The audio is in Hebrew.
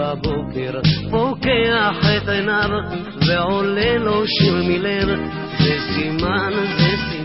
בבוקר פוקח את עיניו ועולה לו שיר מלב, זה סימן, זה סימן